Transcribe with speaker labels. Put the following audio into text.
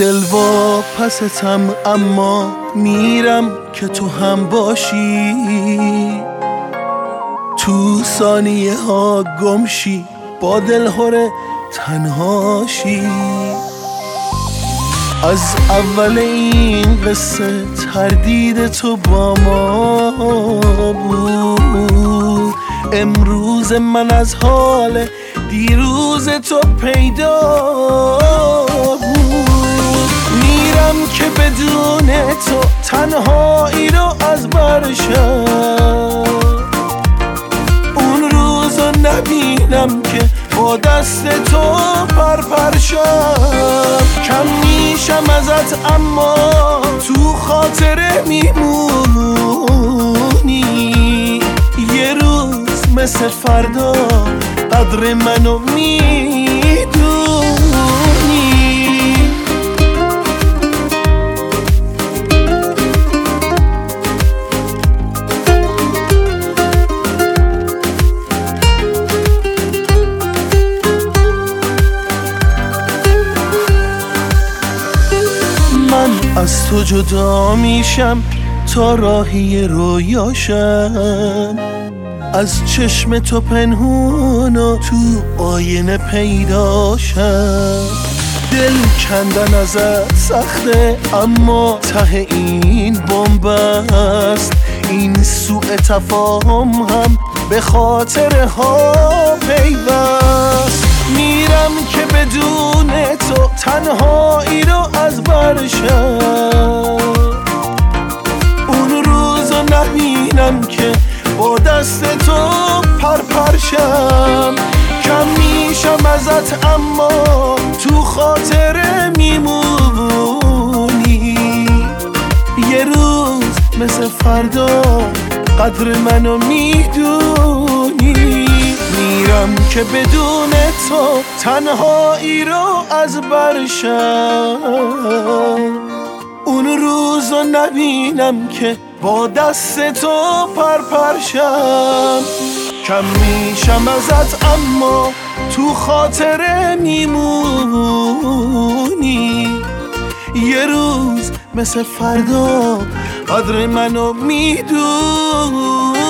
Speaker 1: دل واپستم اما میرم که تو هم باشی، تو ثانیه ها گمشی با دلهره تنهاشی. از اول این قصه تردید تو با ما بود، امروز من از حال دیروز تو پیدا بود. میرم که بدون تو تنهایی رو از برشم، اون روزو نبینم که با دست تو پرپرشم. کم میشم ازت اما تو خاطره میمونی، یه روز مثل فردا قدر منو میدونی. من از تو جدا میشم تا راهی رویاشم، از چشم تو پنهون و تو آینه پیداشم. دل کندن ازت سخته اما ته این بمب است، این سوء تفاهم هم به خاطر ها پیوست. میرم که بدون تو تنهایی رو از برشم، اون روزو نبینم که با دست تو پرپرشم. کم میشم ازت اما تو خاطره میمونی، یه روز مثل فردا قدر منو میدونی. میرم که بدون تو تنهایی رو از برشم، اون روزو نبینم که با دست تو پرپرشم. کم میشم ازت اما تو خاطره میمونی، یه روز مثل فردا قدر منو میدونی.